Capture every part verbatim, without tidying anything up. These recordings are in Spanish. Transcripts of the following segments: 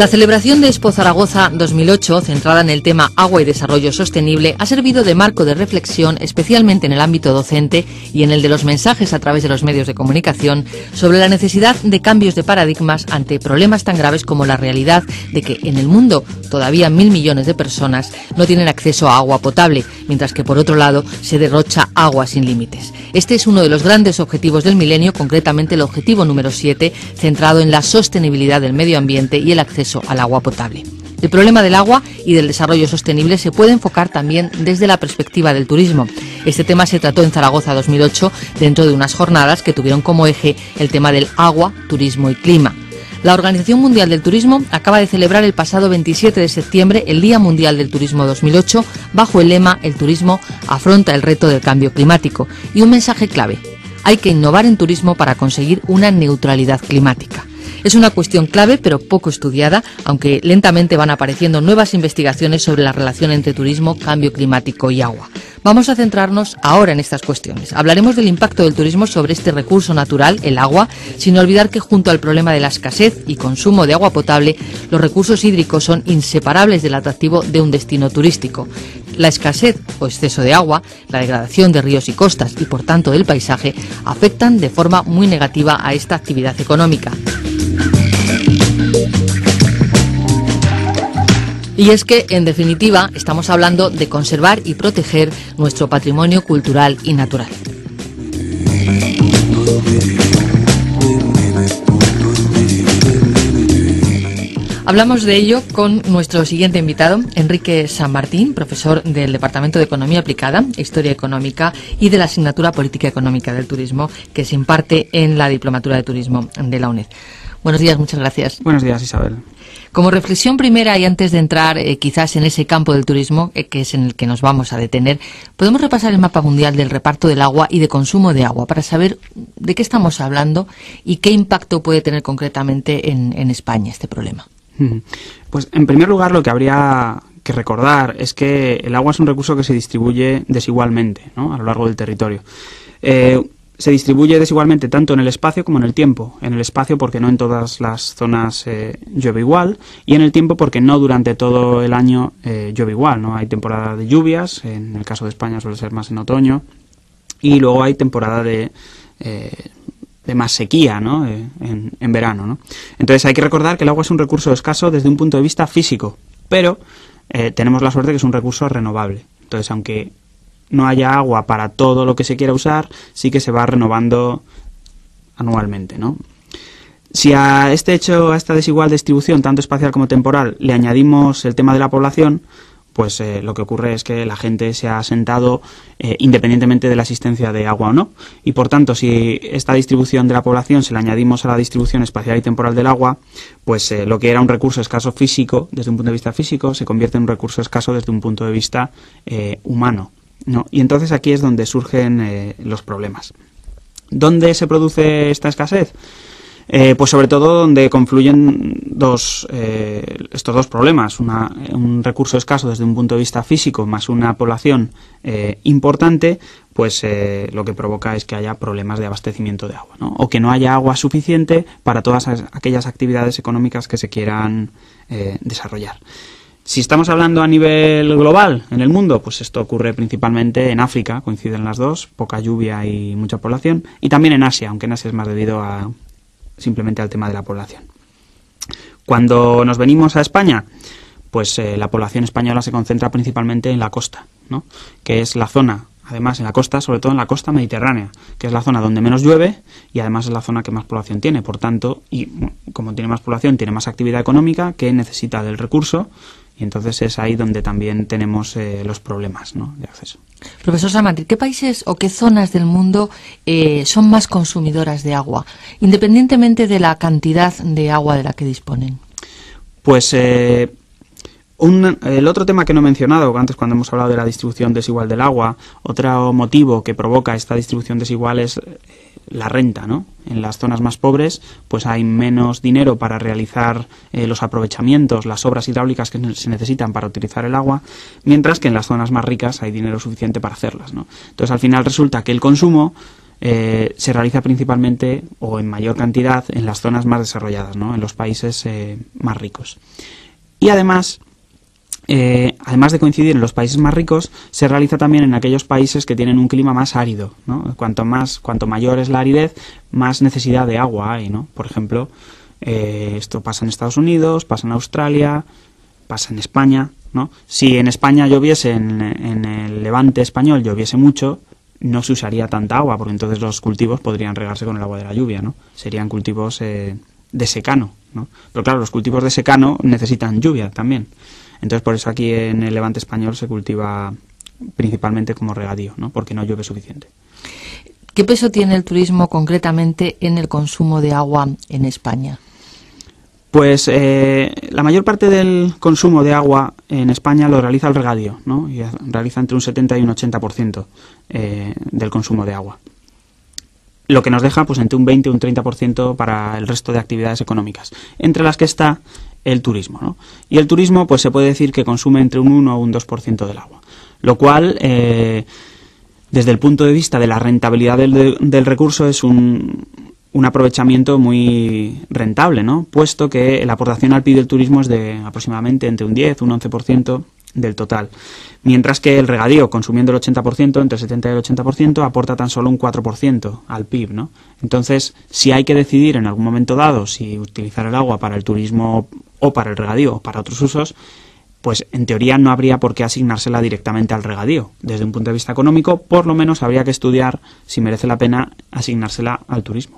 La celebración de Expo Zaragoza dos mil ocho, centrada en el tema agua y desarrollo sostenible, ha servido de marco de reflexión, especialmente en el ámbito docente y en el de los mensajes a través de los medios de comunicación, sobre la necesidad de cambios de paradigmas ante problemas tan graves como la realidad de que en el mundo todavía mil millones de personas no tienen acceso a agua potable, mientras que por otro lado se derrocha agua sin límites. Este es uno de los grandes objetivos del milenio, concretamente el objetivo número siete, centrado en la sostenibilidad del medio ambiente y el acceso al agua potable. El problema del agua y del desarrollo sostenible se puede enfocar también desde la perspectiva del turismo. Este tema se trató en Zaragoza dos mil ocho dentro de unas jornadas que tuvieron como eje el tema del agua, turismo y clima. La Organización Mundial del Turismo acaba de celebrar el pasado veintisiete de septiembre el Día Mundial del Turismo dos mil ocho bajo el lema "El turismo afronta el reto del cambio climático" y un mensaje clave: hay que innovar en turismo para conseguir una neutralidad climática. Es una cuestión clave pero poco estudiada, aunque lentamente van apareciendo nuevas investigaciones sobre la relación entre turismo, cambio climático y agua. Vamos a centrarnos ahora en estas cuestiones. Hablaremos del impacto del turismo sobre este recurso natural, el agua, sin olvidar que junto al problema de la escasez y consumo de agua potable, los recursos hídricos son inseparables del atractivo de un destino turístico. La escasez o exceso de agua, la degradación de ríos y costas y por tanto del paisaje afectan de forma muy negativa a esta actividad económica. Y es que, en definitiva, estamos hablando de conservar y proteger nuestro patrimonio cultural y natural. Hablamos de ello con nuestro siguiente invitado, Enrique San Martín, profesor del Departamento de Economía Aplicada, Historia Económica y de la asignatura Política Económica del Turismo, que se imparte en la Diplomatura de Turismo de la UNED. Buenos días, muchas gracias. Buenos días, Isabel. Como reflexión primera y antes de entrar eh, quizás en ese campo del turismo, eh, que es en el que nos vamos a detener, podemos repasar el mapa mundial del reparto del agua y de consumo de agua para saber de qué estamos hablando y qué impacto puede tener concretamente en, en España este problema. Pues en primer lugar lo que habría que recordar es que el agua es un recurso que se distribuye desigualmente, ¿no?, a lo largo del territorio. Eh, Se distribuye desigualmente tanto en el espacio como en el tiempo. En el espacio porque no en todas las zonas eh, llueve igual, y en el tiempo porque no durante todo el año eh, llueve igual, ¿no? Hay temporada de lluvias, en el caso de España suele ser más en otoño, y luego hay temporada de, eh, de más sequía, ¿no?, eh, en, en verano, ¿no? Entonces hay que recordar que el agua es un recurso escaso desde un punto de vista físico, pero eh, tenemos la suerte que es un recurso renovable. Entonces, aunque no haya agua para todo lo que se quiera usar, sí que se va renovando anualmente, ¿no? Si a este hecho, a esta desigual distribución, tanto espacial como temporal, le añadimos el tema de la población, pues eh, lo que ocurre es que la gente se ha asentado eh, independientemente de la existencia de agua o no. Y por tanto, si esta distribución de la población se la añadimos a la distribución espacial y temporal del agua, pues eh, lo que era un recurso escaso físico, desde un punto de vista físico, se convierte en un recurso escaso desde un punto de vista eh, humano, ¿no? Y entonces aquí es donde surgen eh, los problemas. ¿Dónde se produce esta escasez? Eh, pues sobre todo donde confluyen dos, eh, estos dos problemas, una, un recurso escaso desde un punto de vista físico más una población eh, importante, pues eh, lo que provoca es que haya problemas de abastecimiento de agua, ¿no? O que no haya agua suficiente para todas aquellas actividades económicas que se quieran eh, desarrollar. Si estamos hablando a nivel global en el mundo, pues esto ocurre principalmente en África, coinciden las dos, poca lluvia y mucha población, y también en Asia, aunque en Asia es más debido a simplemente al tema de la población. Cuando nos venimos a España, pues eh, la población española se concentra principalmente en la costa, ¿no?, que es la zona, además en la costa, sobre todo en la costa mediterránea, que es la zona donde menos llueve y además es la zona que más población tiene. Por tanto, y como tiene más población, tiene más actividad económica que necesita del recurso, y entonces es ahí donde también tenemos eh, los problemas, ¿no?, de acceso. Profesor San Martín, ¿qué países o qué zonas del mundo eh, son más consumidoras de agua, independientemente de la cantidad de agua de la que disponen? Pues eh, un, el otro tema que no he mencionado antes cuando hemos hablado de la distribución desigual del agua, otro motivo que provoca esta distribución desigual es la renta, ¿no? En las zonas más pobres pues hay menos dinero para realizar eh, los aprovechamientos, las obras hidráulicas que se necesitan para utilizar el agua, mientras que en las zonas más ricas hay dinero suficiente para hacerlas, ¿no? Entonces al final resulta que el consumo eh, se realiza principalmente o en mayor cantidad en las zonas más desarrolladas, ¿no? En los países eh, más ricos. Y además, eh, además de coincidir en los países más ricos, se realiza también en aquellos países que tienen un clima más árido, ¿no? Cuanto más, cuanto mayor es la aridez, más necesidad de agua hay, ¿no? Por ejemplo, eh, esto pasa en Estados Unidos, pasa en Australia, pasa en España, ¿no? Si en España lloviese, en, en el Levante español lloviese mucho, no se usaría tanta agua, porque entonces los cultivos podrían regarse con el agua de la lluvia, ¿no? Serían cultivos eh, de secano, ¿no? Pero claro, los cultivos de secano necesitan lluvia también. Entonces por eso aquí en el Levante español se cultiva principalmente como regadío, ¿no? Porque no llueve suficiente. ¿Qué peso tiene el turismo concretamente en el consumo de agua en España? Pues eh, la mayor parte del consumo de agua en España lo realiza el regadío, ¿no? Y realiza entre un setenta y un ochenta por ciento eh, del consumo de agua. Lo que nos deja pues entre un veinte y un treinta por ciento para el resto de actividades económicas, entre las que está el turismo, ¿no? Y el turismo pues se puede decir que consume entre un uno o un dos por ciento del agua, lo cual eh, desde el punto de vista de la rentabilidad del, del recurso es un... un aprovechamiento muy rentable, ¿no? Puesto que la aportación al P I B del turismo es de aproximadamente entre un diez y un once por ciento del total, mientras que el regadío, consumiendo el ochenta por ciento, entre el setenta y el ochenta por ciento, aporta tan solo un cuatro por ciento al P I B, ¿no? Entonces, si hay que decidir en algún momento dado si utilizar el agua para el turismo o para el regadío o para otros usos, pues en teoría no habría por qué asignársela directamente al regadío. Desde un punto de vista económico, por lo menos habría que estudiar si merece la pena asignársela al turismo.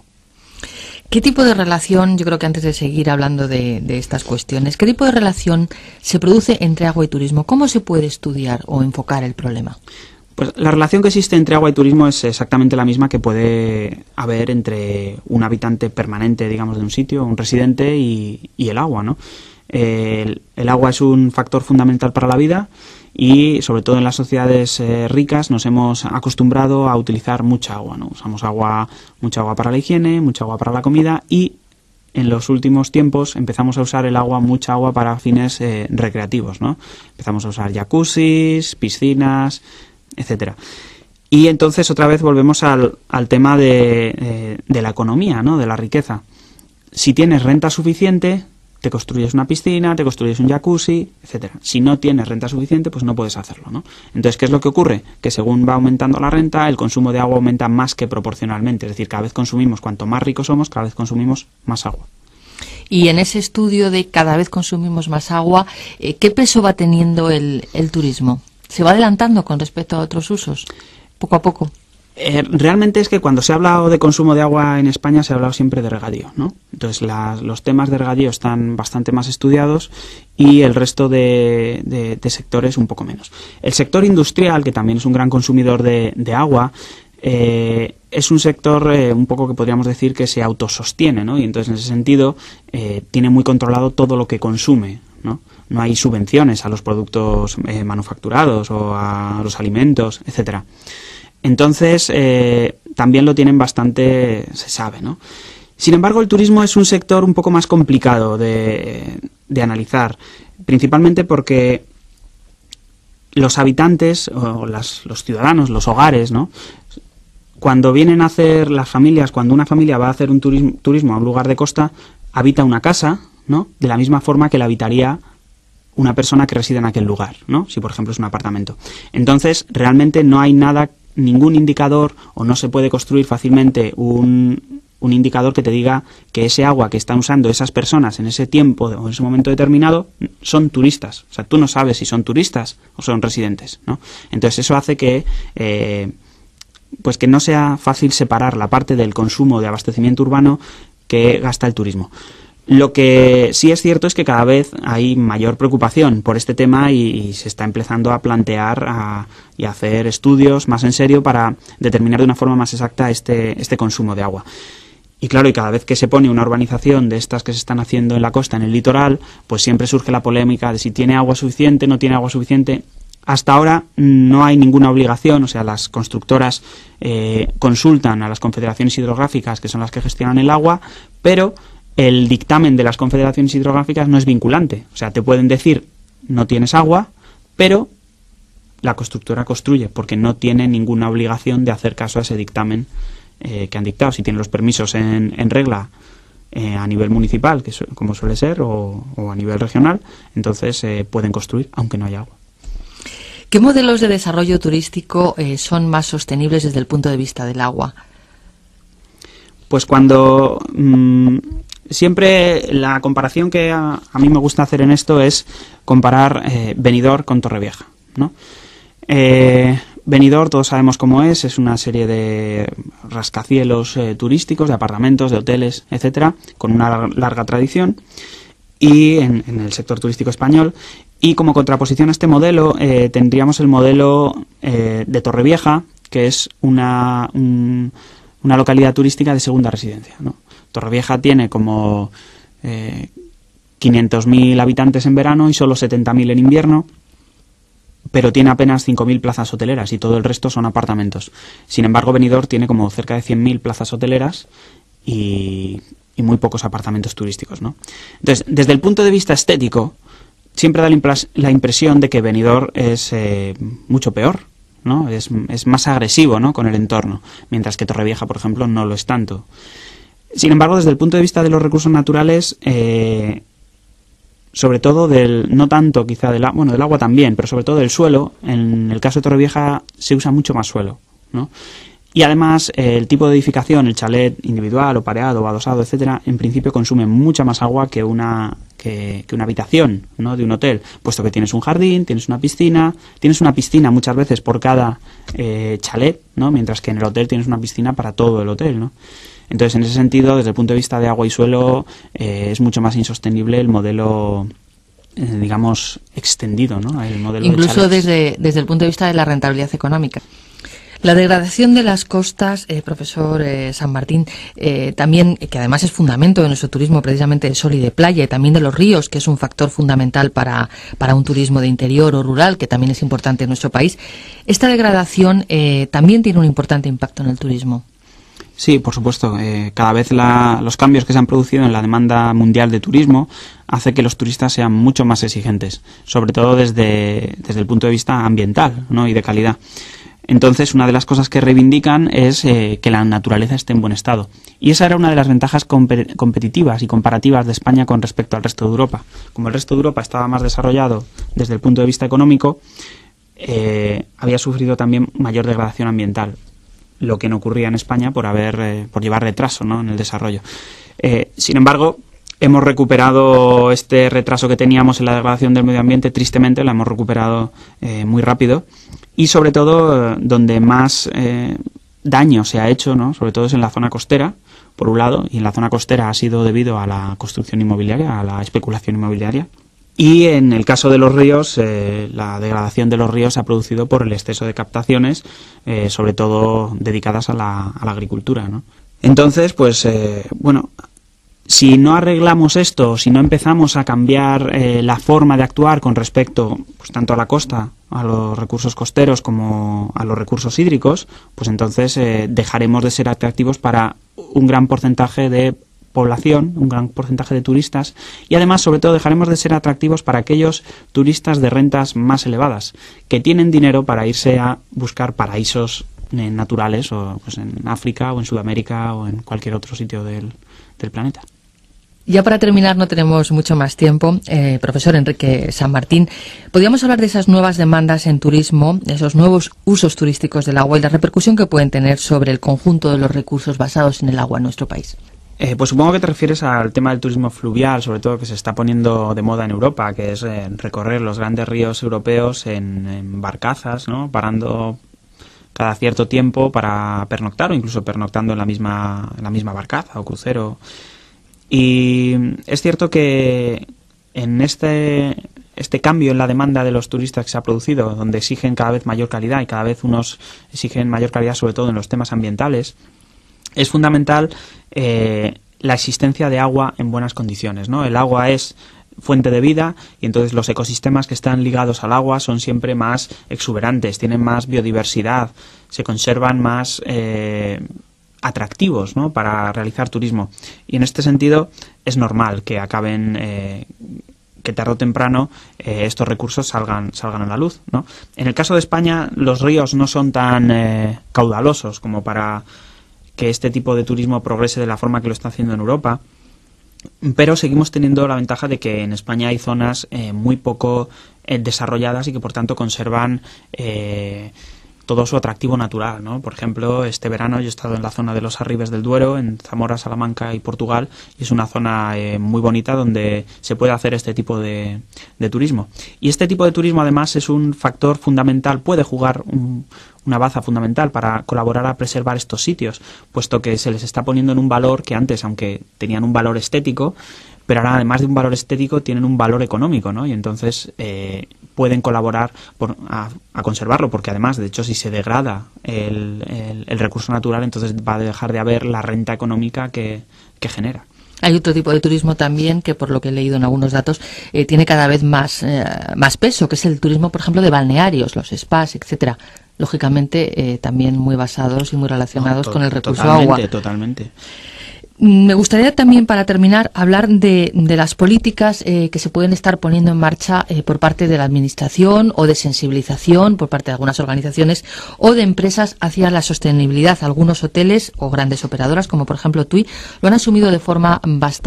¿Qué tipo de relación, yo creo que antes de seguir hablando de, de estas cuestiones, qué tipo de relación se produce entre agua y turismo? ¿Cómo se puede estudiar o enfocar el problema? Pues la relación que existe entre agua y turismo es exactamente la misma que puede haber entre un habitante permanente, digamos, de un sitio, un residente y, y el agua, ¿no? El, el agua es un factor fundamental para la vida y sobre todo en las sociedades eh, ricas nos hemos acostumbrado a utilizar mucha agua, ¿no? Usamos agua, mucha agua para la higiene, mucha agua para la comida y en los últimos tiempos empezamos a usar el agua, mucha agua para fines eh, recreativos, ¿no? Empezamos a usar jacuzzis, piscinas, etcétera. Y entonces otra vez volvemos al, al tema de, eh, de la economía, ¿no? De la riqueza. Si tienes renta suficiente, te construyes una piscina, te construyes un jacuzzi, etcétera. Si no tienes renta suficiente, pues no puedes hacerlo, ¿no? Entonces, ¿qué es lo que ocurre? Que según va aumentando la renta, el consumo de agua aumenta más que proporcionalmente. Es decir, cada vez consumimos, cuanto más ricos somos, cada vez consumimos más agua. Y en ese estudio de cada vez consumimos más agua, eh, ¿qué peso va teniendo el, el turismo? ¿Se va adelantando con respecto a otros usos, poco a poco? Eh, realmente es que cuando se ha hablado de consumo de agua en España se ha hablado siempre de regadío, ¿no? Entonces las, los temas de regadío están bastante más estudiados y el resto de, de, de sectores un poco menos. El sector industrial, que también es un gran consumidor de, de agua, eh, es un sector eh, un poco que podríamos decir que se autosostiene, ¿no? Y entonces en ese sentido eh, tiene muy controlado todo lo que consume, ¿no? No hay subvenciones a los productos eh, manufacturados o a los alimentos, etcétera. Entonces, eh, también lo tienen bastante, se sabe, ¿no? Sin embargo, el turismo es un sector un poco más complicado de, de analizar, principalmente porque los habitantes, o las, los ciudadanos, los hogares, ¿no? Cuando vienen a hacer las familias, cuando una familia va a hacer un turismo, turismo a un lugar de costa, habita una casa, ¿no? De la misma forma que la habitaría una persona que reside en aquel lugar, ¿no? Si, por ejemplo, es un apartamento. Entonces, realmente no hay nada, ningún indicador, o no se puede construir fácilmente un, un indicador que te diga que ese agua que están usando esas personas en ese tiempo o en ese momento determinado son turistas. O sea, tú no sabes si son turistas o son residentes, ¿no? Entonces eso hace que eh, pues que no sea fácil separar la parte del consumo de abastecimiento urbano que gasta el turismo. Lo que sí es cierto es que cada vez hay mayor preocupación por este tema y, y se está empezando a plantear a, y a hacer estudios más en serio para determinar de una forma más exacta este, este consumo de agua. Y claro, y cada vez que se pone una urbanización de estas que se están haciendo en la costa, en el litoral, pues siempre surge la polémica de si tiene agua suficiente, no tiene agua suficiente. Hasta ahora no hay ninguna obligación, o sea, las constructoras eh, consultan a las confederaciones hidrográficas, que son las que gestionan el agua, pero el dictamen de las confederaciones hidrográficas no es vinculante. O sea, te pueden decir no tienes agua, pero la constructora construye porque no tiene ninguna obligación de hacer caso a ese dictamen eh, que han dictado, si tienen los permisos en, en regla eh, a nivel municipal, que su, como suele ser, o, o a nivel regional, entonces eh, pueden construir aunque no haya agua. ¿Qué modelos de desarrollo turístico eh, son más sostenibles desde el punto de vista del agua? Pues cuando mmm, siempre la comparación que a, a mí me gusta hacer en esto es comparar eh, Benidorm con Torrevieja, ¿no? Eh, Benidorm, todos sabemos cómo es, es una serie de rascacielos eh, turísticos, de apartamentos, de hoteles, etcétera, con una larga tradición y en, en el sector turístico español. Y como contraposición a este modelo eh, tendríamos el modelo eh, de Torrevieja, que es una, un, una localidad turística de segunda residencia, ¿no? Torrevieja tiene como eh, quinientos mil habitantes en verano y solo setenta mil en invierno, pero tiene apenas cinco mil plazas hoteleras y todo el resto son apartamentos. Sin embargo, Benidorm tiene como cerca de cien mil plazas hoteleras y, y muy pocos apartamentos turísticos, ¿no? Entonces, desde el punto de vista estético, siempre da la impresión de que Benidorm es eh, mucho peor, ¿no? Es, es más agresivo, ¿no?, con el entorno, mientras que Torrevieja, por ejemplo, no lo es tanto. Sin embargo, desde el punto de vista de los recursos naturales, eh, sobre todo del, no tanto quizá del, bueno, del agua también, pero sobre todo del suelo, en el caso de Torrevieja se usa mucho más suelo, ¿no? Y además eh, el tipo de edificación, el chalet individual o pareado o adosado, etcétera, en principio consume mucha más agua que una que, que una habitación, ¿no?, de un hotel, puesto que tienes un jardín, tienes una piscina, tienes una piscina muchas veces por cada eh, chalet, ¿no?, mientras que en el hotel tienes una piscina para todo el hotel, ¿no? Entonces, en ese sentido, desde el punto de vista de agua y suelo, eh, es mucho más insostenible el modelo, eh, digamos, extendido, ¿no?, el modelo incluso de desde, desde el punto de vista de la rentabilidad económica. La degradación de las costas, eh, profesor eh, San Martín, eh, también, que además es fundamento de nuestro turismo precisamente de sol y de playa, y también de los ríos, que es un factor fundamental para, para un turismo de interior o rural, que también es importante en nuestro país, esta degradación eh, también tiene un importante impacto en el turismo. Sí, por supuesto. Eh, cada vez la, los cambios que se han producido en la demanda mundial de turismo hace que los turistas sean mucho más exigentes, sobre todo desde, desde el punto de vista ambiental, ¿no?, y de calidad. Entonces, una de las cosas que reivindican es eh, que la naturaleza esté en buen estado. Y esa era una de las ventajas comp- competitivas y comparativas de España con respecto al resto de Europa. Como el resto de Europa estaba más desarrollado desde el punto de vista económico, eh, había sufrido también mayor degradación ambiental, lo que no ocurría en España por haber eh, por llevar retraso, ¿no?, en el desarrollo. Eh, sin embargo, hemos recuperado este retraso que teníamos en la degradación del medio ambiente, tristemente, lo hemos recuperado eh, muy rápido. Y sobre todo, donde más eh, daño se ha hecho, ¿no?, sobre todo es en la zona costera, por un lado, y en la zona costera ha sido debido a la construcción inmobiliaria, a la especulación inmobiliaria. Y en el caso de los ríos, eh, la degradación de los ríos se ha producido por el exceso de captaciones, eh, sobre todo dedicadas a la, a la agricultura, ¿no? Entonces, pues, eh, bueno, si no arreglamos esto, si no empezamos a cambiar eh, la forma de actuar con respecto, pues, tanto a la costa, a los recursos costeros, como a los recursos hídricos, pues entonces eh, dejaremos de ser atractivos para un gran porcentaje de población, un gran porcentaje de turistas, y además, sobre todo, dejaremos de ser atractivos para aquellos turistas de rentas más elevadas, que tienen dinero para irse a buscar paraísos eh, naturales, o pues en África, o en Sudamérica, o en cualquier otro sitio del, del planeta. Ya para terminar, no tenemos mucho más tiempo, eh, profesor Enrique San Martín. ¿Podríamos hablar de esas nuevas demandas en turismo, de esos nuevos usos turísticos del agua y la repercusión que pueden tener sobre el conjunto de los recursos basados en el agua en nuestro país? Eh, pues supongo que te refieres al tema del turismo fluvial, sobre todo, que se está poniendo de moda en Europa, que es eh, recorrer los grandes ríos europeos en, en barcazas, ¿no?, parando cada cierto tiempo para pernoctar, o incluso pernoctando en la misma, en la misma barcaza o crucero. Y es cierto que en este, este cambio en la demanda de los turistas que se ha producido, donde exigen cada vez mayor calidad y cada vez unos exigen mayor calidad sobre todo en los temas ambientales, es fundamental eh, la existencia de agua en buenas condiciones, ¿no? El agua es fuente de vida y entonces los ecosistemas que están ligados al agua son siempre más exuberantes, tienen más biodiversidad, se conservan más Eh, atractivos, ¿no?, para realizar turismo. Y en este sentido es normal que acaben, eh, que tarde o temprano eh, estos recursos salgan, salgan a la luz, ¿no? En el caso de España, los ríos no son tan eh, caudalosos como para que este tipo de turismo progrese de la forma que lo está haciendo en Europa. Pero seguimos teniendo la ventaja de que en España hay zonas eh, muy poco eh, desarrolladas y que por tanto conservan eh, todo su atractivo natural, ¿no? Por ejemplo, este verano yo he estado en la zona de los Arribes del Duero, en Zamora, Salamanca y Portugal, y es una zona eh, muy bonita donde se puede hacer este tipo de, de turismo. Y este tipo de turismo además es un factor fundamental, puede jugar un, una baza fundamental para colaborar a preservar estos sitios, puesto que se les está poniendo en un valor que antes, aunque tenían un valor estético, pero ahora además de un valor estético tienen un valor económico, ¿no? Y entonces eh, pueden colaborar por, a, a conservarlo, porque además, de hecho, si se degrada el, el, el recurso natural, entonces va a dejar de haber la renta económica que, que genera. Hay otro tipo de turismo también que, por lo que he leído en algunos datos, eh, tiene cada vez más, eh, más peso, que es el turismo, por ejemplo, de balnearios, los spas, etcétera. Lógicamente, eh, también muy basados y muy relacionados no, to- con el recurso totalmente, agua. Totalmente, Me gustaría también, para terminar, hablar de, de las políticas eh, que se pueden estar poniendo en marcha eh, por parte de la Administración o de sensibilización por parte de algunas organizaciones o de empresas hacia la sostenibilidad. Algunos hoteles o grandes operadoras, como por ejemplo TUI, lo han asumido de forma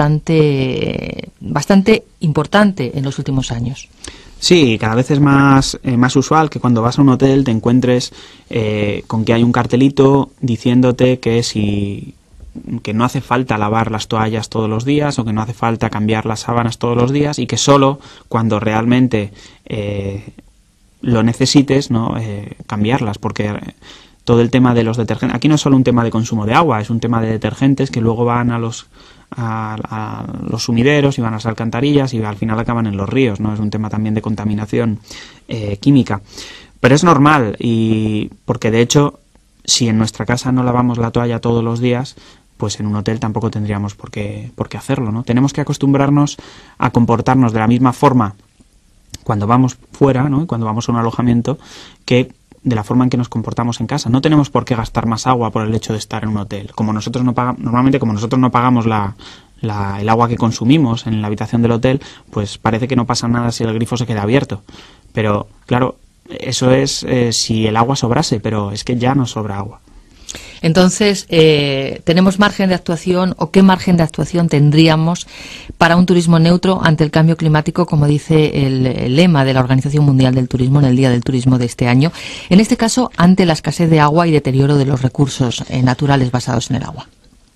bastante, bastante importante en los últimos años. Sí, cada vez es más, eh, más usual que cuando vas a un hotel te encuentres eh, con que hay un cartelito diciéndote que si... que no hace falta lavar las toallas todos los días o que no hace falta cambiar las sábanas todos los días y que solo cuando realmente eh, lo necesites, ¿no? eh, cambiarlas, porque todo el tema de los detergentes, aquí no es solo un tema de consumo de agua, es un tema de detergentes que luego van a los a, a los sumideros y van a las alcantarillas y al final acaban en los ríos, ¿no? Es un tema también de contaminación eh, química, pero es normal, y porque de hecho si en nuestra casa no lavamos la toalla todos los días, pues en un hotel tampoco tendríamos por qué, por qué hacerlo, ¿no? Tenemos que acostumbrarnos a comportarnos de la misma forma cuando vamos fuera, ¿no? Cuando vamos a un alojamiento, que de la forma en que nos comportamos en casa. No tenemos por qué gastar más agua por el hecho de estar en un hotel. Como nosotros no pagamos, normalmente como nosotros no pagamos la, la, el agua que consumimos en la habitación del hotel, pues parece que no pasa nada si el grifo se queda abierto. Pero, claro, eso es eh, si el agua sobrase, pero es que ya no sobra agua. Entonces, eh, ¿tenemos margen de actuación o qué margen de actuación tendríamos para un turismo neutro ante el cambio climático, como dice el, el lema de la Organización Mundial del Turismo en el Día del Turismo de este año? En este caso, ante la escasez de agua y deterioro de los recursos eh, naturales basados en el agua.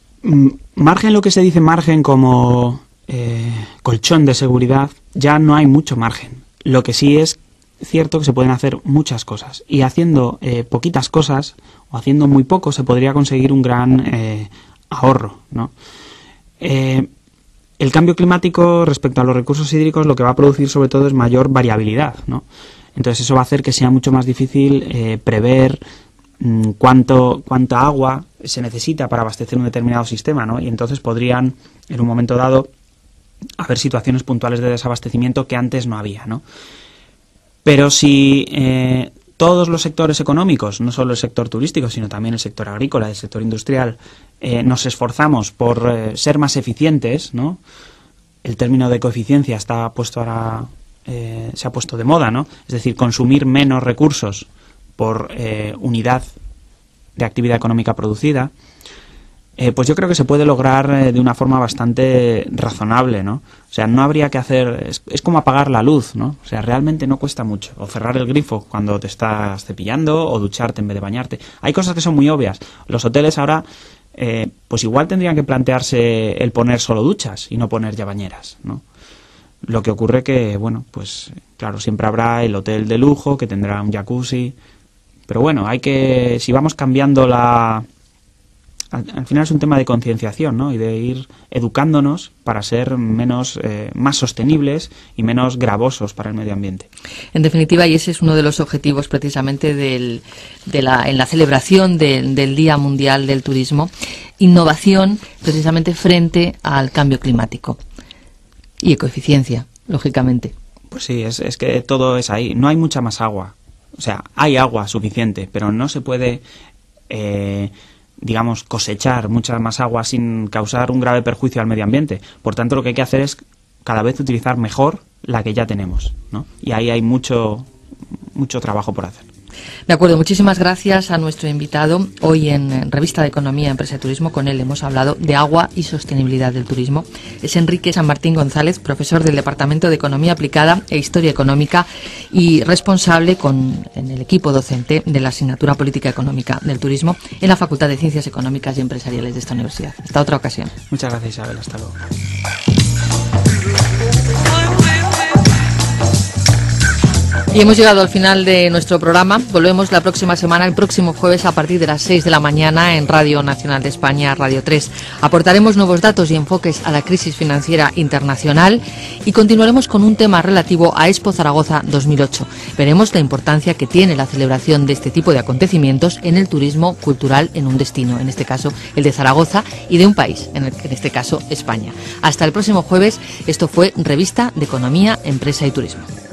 Margen, lo que se dice margen como eh, colchón de seguridad, ya no hay mucho margen. Lo que sí es cierto que se pueden hacer muchas cosas, y haciendo eh, poquitas cosas o haciendo muy poco se podría conseguir un gran eh, ahorro, ¿no? Eh, el cambio climático respecto a los recursos hídricos lo que va a producir sobre todo es mayor variabilidad, ¿no? Entonces eso va a hacer que sea mucho más difícil eh, prever mmm, cuánto cuánta agua se necesita para abastecer un determinado sistema, ¿no? Y entonces podrían en un momento dado haber situaciones puntuales de desabastecimiento que antes no había, ¿no? Pero si eh, todos los sectores económicos, no solo el sector turístico, sino también el sector agrícola, el sector industrial, eh, nos esforzamos por eh, ser más eficientes, ¿no? El término de coeficiencia está puesto ahora, eh, se ha puesto de moda, ¿no? Es decir, consumir menos recursos por eh, unidad de actividad económica producida. Eh, pues yo creo que se puede lograr eh, de una forma bastante razonable, ¿no? O sea, no habría que hacer... Es, es como apagar la luz, ¿no? O sea, realmente no cuesta mucho. O cerrar el grifo cuando te estás cepillando, o ducharte en vez de bañarte. Hay cosas que son muy obvias. Los hoteles ahora, eh, pues igual tendrían que plantearse el poner solo duchas y no poner ya bañeras, ¿no? Lo que ocurre que, bueno, pues claro, siempre habrá el hotel de lujo que tendrá un jacuzzi. Pero bueno, hay que... Si vamos cambiando la... Al, al final es un tema de concienciación, ¿no? Y de ir educándonos para ser menos, eh, más sostenibles y menos gravosos para el medio ambiente. En definitiva, y ese es uno de los objetivos precisamente del, de la, en la celebración de, del Día Mundial del Turismo, innovación precisamente frente al cambio climático y ecoeficiencia, lógicamente. Pues sí, es, es que todo es ahí. No hay mucha más agua. O sea, hay agua suficiente, pero no se puede... Eh, digamos, cosechar mucha más agua sin causar un grave perjuicio al medio ambiente. Por tanto, lo que hay que hacer es cada vez utilizar mejor la que ya tenemos, ¿no? Y ahí hay mucho, mucho trabajo por hacer. De acuerdo, muchísimas gracias a nuestro invitado. Hoy en Revista de Economía, Empresa y Turismo, con él hemos hablado de agua y sostenibilidad del turismo. Es Enrique San Martín González, profesor del Departamento de Economía Aplicada e Historia Económica y responsable con, en el equipo docente de la asignatura Política Económica del Turismo en la Facultad de Ciencias Económicas y Empresariales de esta universidad. Hasta otra ocasión. Muchas gracias, Isabel. Hasta luego. Y hemos llegado al final de nuestro programa. Volvemos la próxima semana, el próximo jueves, a partir de las seis de la mañana en Radio Nacional de España, Radio tres. Aportaremos nuevos datos y enfoques a la crisis financiera internacional y continuaremos con un tema relativo a Expo Zaragoza dos mil ocho. Veremos la importancia que tiene la celebración de este tipo de acontecimientos en el turismo cultural en un destino, en este caso el de Zaragoza, y de un país, en, el, en este caso España. Hasta el próximo jueves. Esto fue Revista de Economía, Empresa y Turismo.